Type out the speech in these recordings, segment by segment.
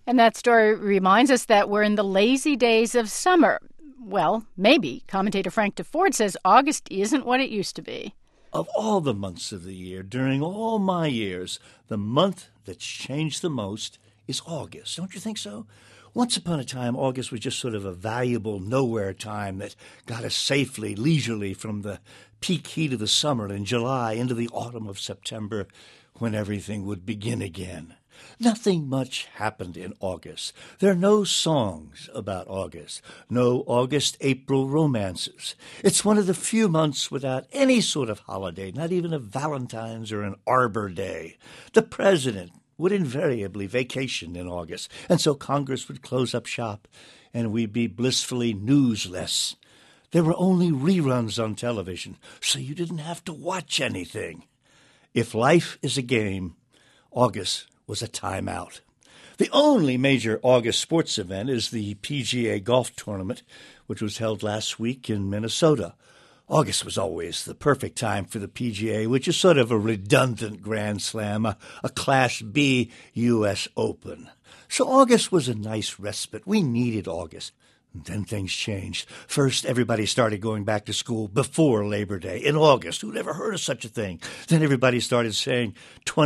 And that story reminds us that we're in the lazy days of summer. Well, maybe. Commentator Frank DeFord says August isn't what it used to be. Of all the months of the year, during all my years, the month that's changed the most is August. Don't you think so? Once upon a time, August was just sort of a valuable nowhere time that got us safely, leisurely from the peak heat of the summer in July into the autumn of September when everything would begin again. Nothing much happened in August. There are no songs about August, no August-April romances. It's one of the few months without any sort of holiday, not even a Valentine's or an Arbor Day. The president would invariably vacation in August, and so Congress would close up shop, and we'd be blissfully newsless. There were only reruns on television, so you didn't have to watch anything. If life is a game, August was a timeout. The only major August sports event is the PGA Golf Tournament, which was held last week in Minnesota. August was always the perfect time for the PGA, which is sort of a redundant Grand Slam, a Class B U.S. Open. So August was a nice respite. We needed August. Then things changed. First, everybody started going back to school before Labor Day in August. Who'd ever heard of such a thing? Then everybody started saying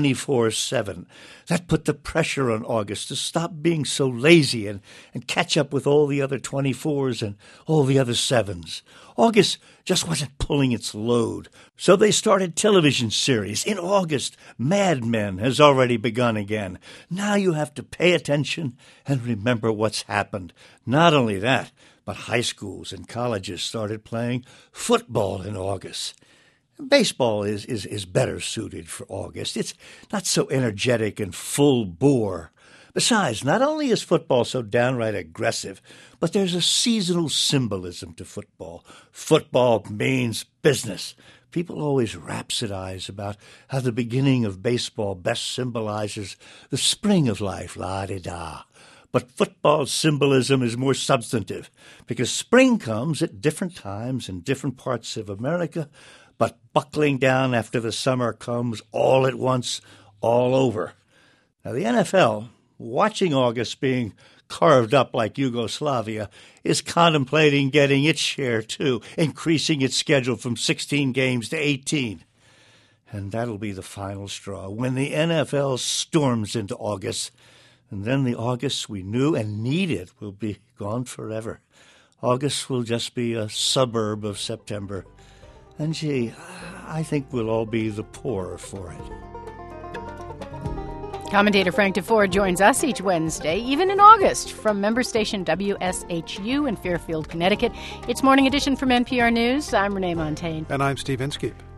24/7. That put the pressure on August to stop being so lazy and catch up with all the other 24s and all the other 7s. August just wasn't pulling its load. So they started television series. In August, Mad Men has already begun again. Now you have to pay attention and remember what's happened. Not only that, but high schools and colleges started playing football in August. Baseball is better suited for August. It's not so energetic and full bore. Besides, not only is football so downright aggressive, but there's a seasonal symbolism to football. Football means business. People always rhapsodize about how the beginning of baseball best symbolizes the spring of life, la-di-da. But football's symbolism is more substantive, because spring comes at different times in different parts of America, but buckling down after the summer comes all at once, all over. Now, the NFL, watching August being carved up like Yugoslavia, is contemplating getting its share, too, increasing its schedule from 16 games to 18. And that'll be the final straw when the NFL storms into August. And then the August we knew and needed will be gone forever. August will just be a suburb of September. And gee, I think we'll all be the poorer for it. Commentator Frank DeFord joins us each Wednesday, even in August, from member station WSHU in Fairfield, Connecticut. It's Morning Edition from NPR News. I'm Renee Montagne. And I'm Steve Inskeep.